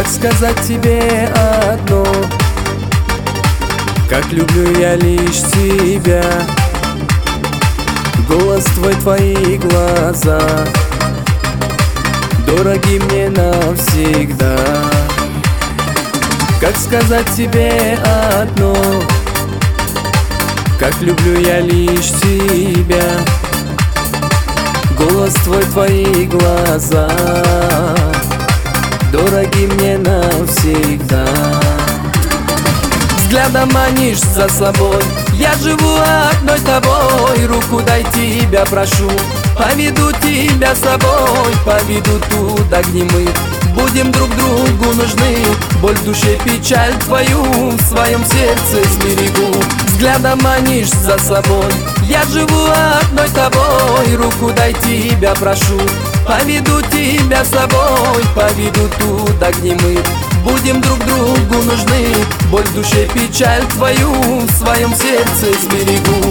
Как сказать тебе одно? Как люблю я лишь тебя. Голос твой, твои глаза дороги мне навсегда. Как сказать тебе одно? Как люблю я лишь тебя. Голос твой, твои глаза дороги мне навсегда. Взглядом манишь за собой, я живу одной тобой. Руку дай, тебя прошу, поведу тебя с собой. Поведу туда, где мы будем друг другу нужны. Боль в душе, печаль твою в своем сердце сберегу. Взглядом манишь за собой, я живу одной тобой. Руку дай, тебя прошу, поведу тебя с собой. Поведу туда, где мы будем друг другу нужны. Боль в душе, печаль твою в своем сердце сберегу.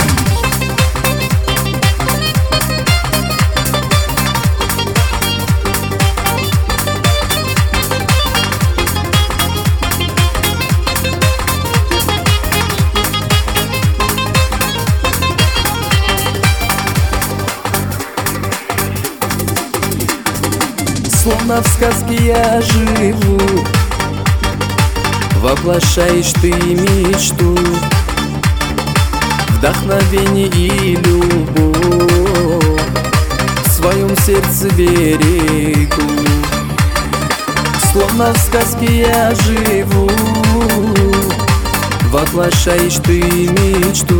Словно в сказке я живу, воплощаешь ты мечту, вдохновение и любовь в своем сердце берегу. Словно в сказке я живу, воплощаешь ты мечту,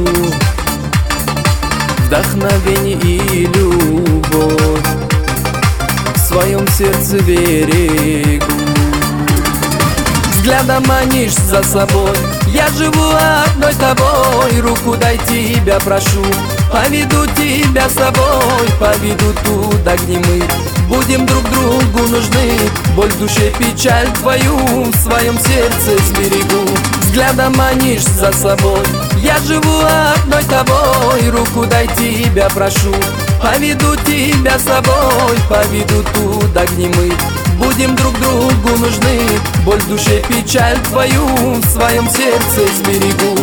вдохновение и любовь в своем сердце берегу. Взглядом манишь за собой, я живу одной тобой. Руку дай, тебя прошу, поведу тебя с собой. Поведу туда, где мы будем друг другу нужны. Боль в душе, печаль твою в своем сердце сберегу. Взглядом манишь за собой, я живу одной тобой. Руку дай, тебя прошу, поведу тебя с собой. Поведу туда, где мы будем друг другу нужны. Боль в душе, печаль твою в своем сердце сберегу.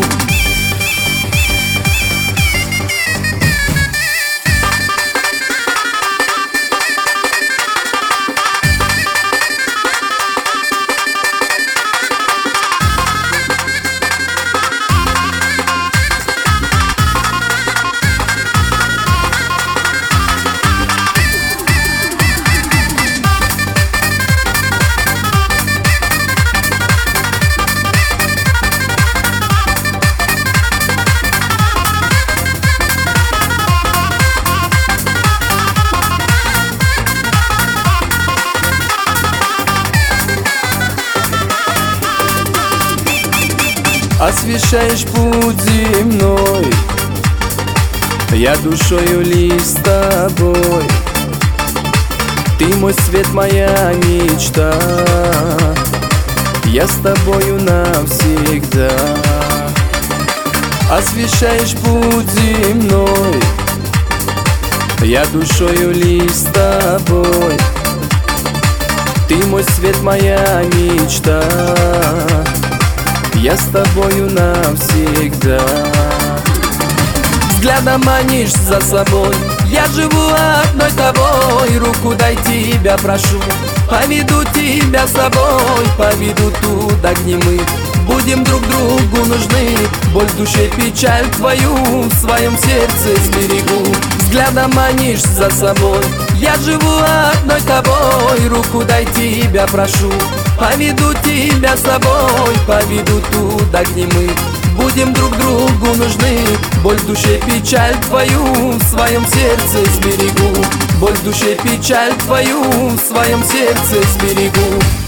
Освещаешь путь земной, я душою лишь с тобой. Ты мой свет, моя мечта, я с тобою навсегда. Освещаешь путь земной, я душою лишь с тобой. Ты мой свет, моя мечта, я с тобою навсегда. Взглядом манишь за собой, я живу одной тобой. Руку дай, тебя прошу, поведу тебя с собой. Поведу туда, где мы будем друг другу нужны. Боль в душе, печаль твою в своем сердце сберегу. Взглядом манишь за собой, я живу одной тобой. Руку дай, тебя прошу, поведу тебя с собой. Поведу туда, где мы будем друг другу нужны. Боль в душе, печаль твою в своем сердце сберегу. Боль в душе, печаль твою в своем сердце сберегу.